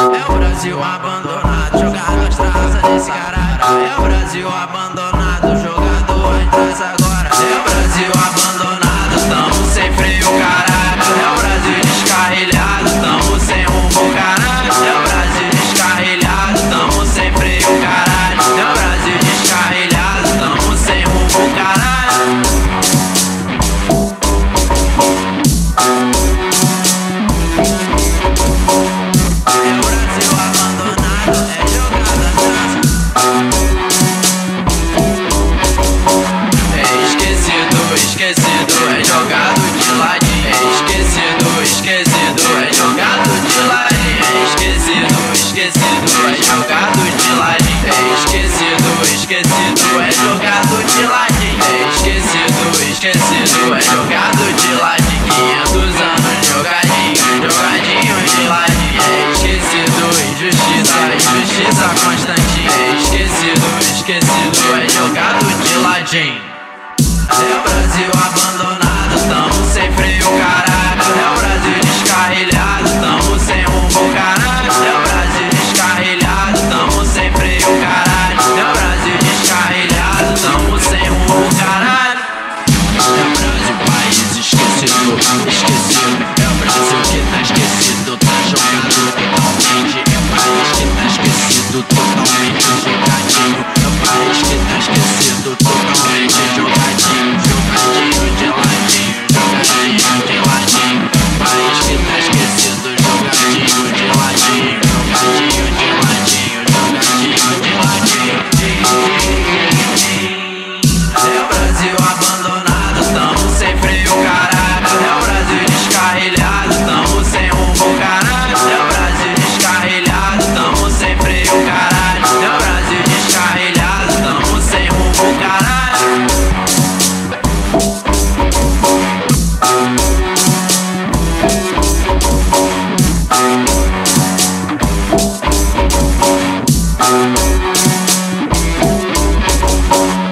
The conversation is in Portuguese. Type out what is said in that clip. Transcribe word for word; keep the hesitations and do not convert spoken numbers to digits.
É o Brasil abandonado, jogado nas traças desse caralho. É o Brasil abandonado, jogado as traças agora. É o Brasil abandonado, tamo sem freio, caralho. É o Brasil descarrilhado, tamo sem rumo, caralho. É o Brasil descarrilhado, tamo sem freio, caralho. É o Brasil descarrilhado, tamo sem rumo, caralho. Esquecido, é jogado de ladinho. É esquecido, esquecido, é jogado de ladinho. É esquecido, esquecido, é jogado de ladinho. É esquecido, esquecido, é jogado de ladinho. É esquecido, esquecido, é jogado de ladinho. Quinhentos anos jogadinho, jogadinho de ladinho. É esquecido, injustiça, injustiça constante. É esquecido, esquecido, é jogado de ladinho. É o Brasil abandonado, tamo sem freio, caralho. É o Brasil descarrilhado, tamo sem rumo, caralho. É o Brasil descarrilhado, tamo sem freio, caralho. É o Brasil descarrilhado, tamo sem rumo, caralho. É o Brasil, país esquecido, esquecido. É o Brasil que tá esquecido, tá jogado totalmente. É o país que tá esquecido, totalmente jogadinho. É o país que tá esquecido, totalmente jogadinho. Jogadinho de ladinho, jogadinho de ladinho. País que tá esquecido, jogadinho de ladinho. Jogadinho de ladinho, jogadinho de ladinho. É o Brasil abandonado, tamo sem freio, caralho. É o Brasil descarrilhado, tamo sem rumo, caralho. É o Brasil descarrilhado, tamo sem freio, caralho. É o Brasil descarrilhado, tamo sem rumo, caralho. We'll be right back.